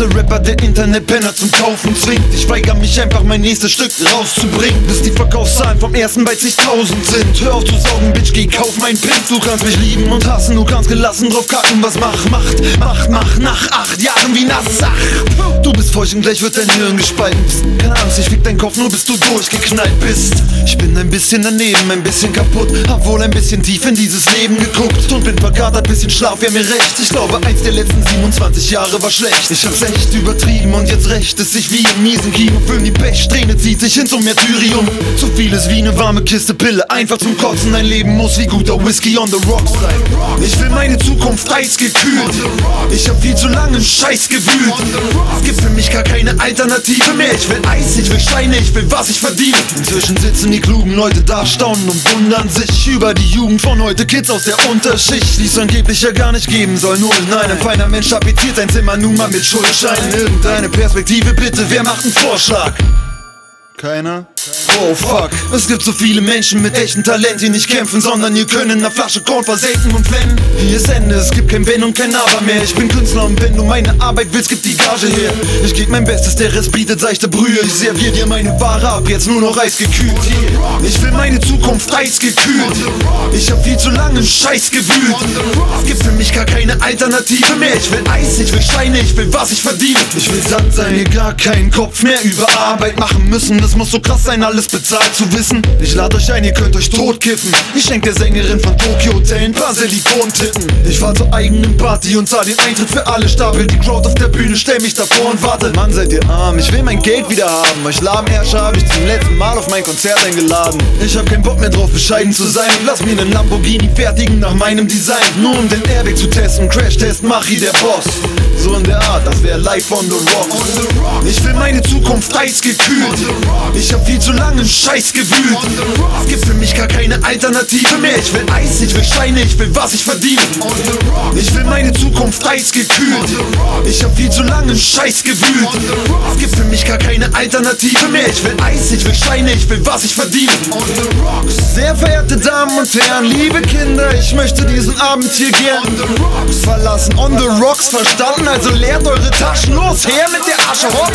erste Rapper, der Internetpenner zum Kaufen zwingt. Ich weigere mich einfach, mein nächstes Stück rauszubringen, bis die Verkaufszahlen vom ersten bei zigtausend sind. Hör auf zu saugen, Bitch, geh kauf mein Pimp. Du kannst mich lieben und hassen, du kannst gelassen drauf kacken. Was mach nach 8 Jahren wie Nassach. Du bist feucht und gleich wird dein Hirn gespalten. Keine Angst, ich fick deinen Kopf nur bis du durchgeknallt bist. Ich bin ein bisschen daneben, ein bisschen kaputt, hab wohl ein bisschen tief in dieses Leben geguckt und bin verkatert, bisschen Schlaf wäre mir recht. Ich glaube, eins der letzten 27 Jahre war schlecht. Ich hab's echt übertrieben und jetzt rächt es sich wie im miesen Kinofilm. Die Pechsträhne zieht sich hin zum Märtyrium. Zu viel ist wie eine warme Kiste Pille, einfach zum Kotzen. Ein Leben muss wie guter Whisky on the rocks sein. Ich will meine Zukunft eisgekühlt. Ich hab viel zu lange im Scheiß gewühlt. Es gibt für mich gar keine Alternative mehr. Ich will Eis, ich will Steine, ich will was ich verdiene. Inzwischen sitzen die klugen Leute da, staunen und wundern sich über die Jugend von heute. Kids aus der Unterschicht, die's angeblich ja gar nicht geben soll. Null, nein, ein feiner Mensch tapetiert sein Zimmer nun mal mit Schuldscheinen. Irgendeine Perspektive bitte, wer macht einen Vorschlag? Keiner? Oh fuck, es gibt so viele Menschen mit echtem Talent, die nicht kämpfen, sondern ihr Können in einer Flasche Korn versenken und flennen. Hier ist Ende, es gibt kein Wenn und kein Aber mehr. Ich bin Künstler und wenn du meine Arbeit willst, gib die Gage her. Ich geb mein Bestes, der Rest bietet seichte Brühe. Ich servier dir meine Ware ab, jetzt nur noch eisgekühlt. Ich will meine Zukunft eisgekühlt. Ich hab viel zu lange im Scheiß gewühlt. Es gibt für mich gar keine Alternative mehr. Ich will Eis, ich will Steine, ich will was ich verdiene. Ich will satt sein, mir gar keinen Kopf mehr über Arbeit machen müssen. Es muss so krass sein, alles bezahlt zu wissen. Ich lad euch ein, ihr könnt euch totkiffen. Ich schenk der Sängerin von Tokyo Hotel ein paar Silikontitten. Ich fahr zur eigenen Party und zahl den Eintritt für alle. Stapel die Crowd auf der Bühne, stell mich davor und warte. Mann, seid ihr arm, ich will mein Geld wieder haben. Euch Lahmherrscher hab ich zum letzten Mal auf mein Konzert eingeladen. Ich hab keinen Bock mehr drauf, bescheiden zu sein. Lass mir nen Lamborghini fertigen nach meinem Design. Nur um den Airbag zu testen, Crash-Test, Machi der Boss. So in der Art, das wär live on the rocks. Ich will meine Zukunft eisgekühlt. Ich hab viel zu lange im Scheiß gewühlt. Es gibt für mich gar keine Alternative mehr. Ich will Eis, ich will Steine, ich will was ich verdiene. Ich will meine Zukunft eisgekühlt. Ich hab viel zu lange im Scheiß gewühlt. Es gibt für mich gar keine Alternative mehr. Ich will Eis, ich will Steine, ich will was ich verdiene. Sehr verehrte Damen und Herren, liebe Kinder, ich möchte diesen Abend hier gern verlassen. On the rocks, verstanden? Also leert eure Taschen, los, her mit der Asche, hopp!